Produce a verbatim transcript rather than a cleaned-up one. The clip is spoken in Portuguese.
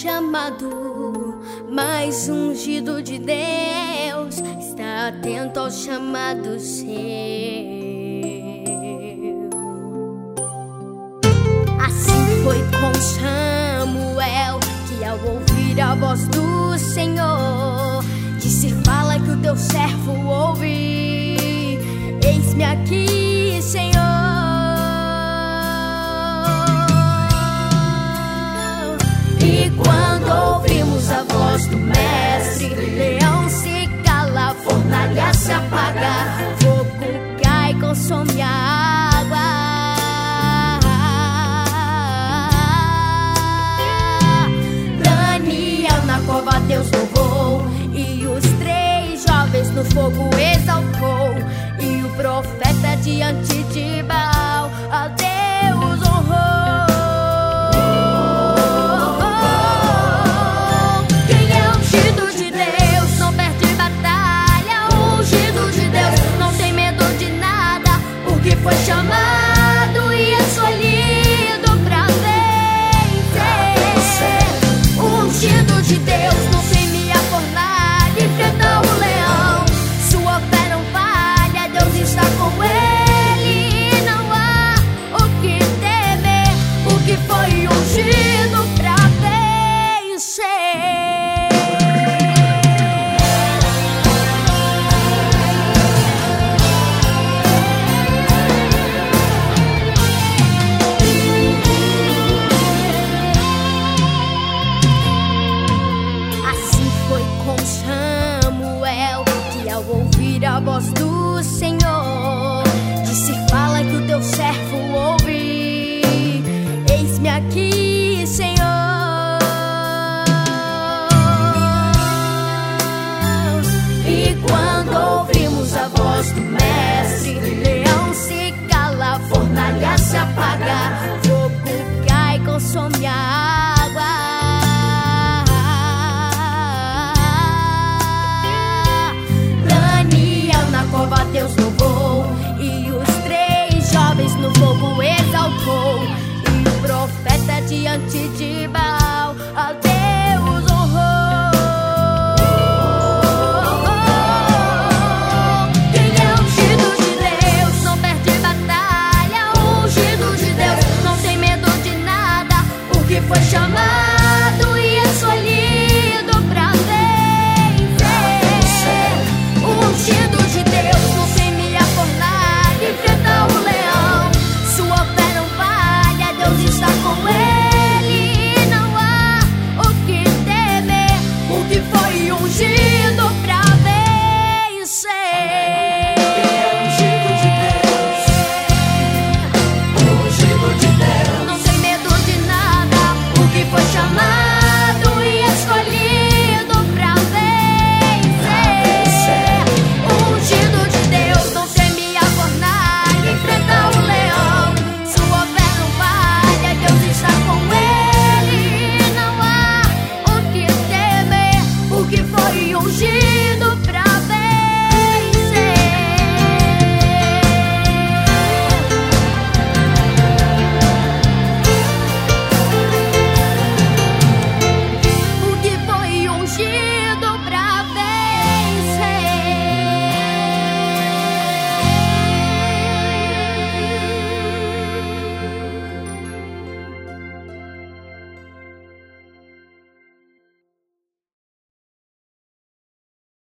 chamado, mas ungido de Deus está atento ao chamado seu. Assim foi com Samuel, que ao ouvir a voz do Senhor disse: fala que o teu servo ouve. Eis-me aqui, Senhor. E quando ouvimos a voz do mestre, leão se cala, fornalha se apaga, fogo cai, consome a água. Daniel na cova Deus louvou, e os três jovens no fogo exaltou, e o profeta diante de Baal a Deus honrou. Foi chamado e escolhido pra vencer. Ungido de Deus, não teme a fornalha, enfrenta o leão. Sua fé não falha, Deus está com ele. E não há o que temer, porque foi ungido pra vencer. Samuel, que ao ouvir a voz do